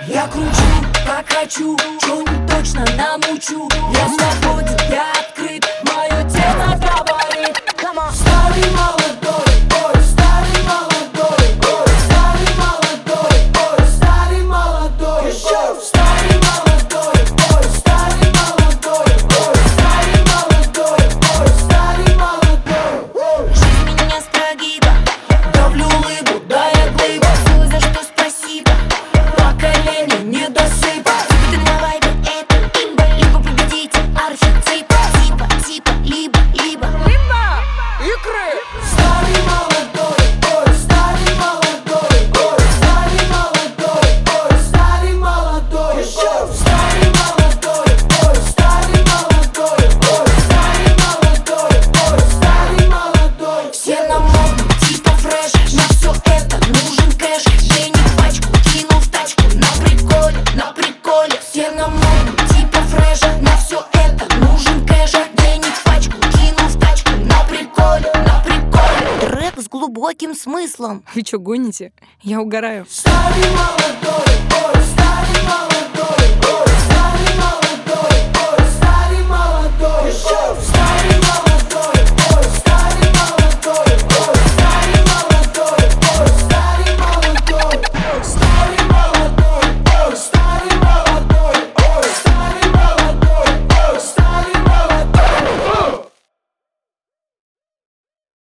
Я кручу, как хочу, чё не точно намучу. Я свободен, я открыт, мое тело говорит. Старый молодой, ой, старый молодой, ой, старый молодой, ой, старый молодой, старый молодой, ой, старый молодой, ой, старый молодой, ой, старый молодой. Жизнь меня с прогиба, Давлю улыбу, да я глыба, все за что спасибо. поколение недосыпа. Ты на вайбе, это имба. Либо победите архетипа. Типа, либо икры. Старый молодой, ой, старый молодой, ой, старый молодой, ой, старый молодой, старый молодой, ой, старый молодой, ой, старый молодой, ой, старый молодой. Все на моду, типа фреш. На все это нужен кэш. Денег пачку кинул в тачку. На приколе. Все на моду, типа фреш. На все это нужен кэш. Денег пачку кинул в тачку. На приколе. Трек с глубоким смыслом. Вы чё, гоните? Я угораю. Старый молодой.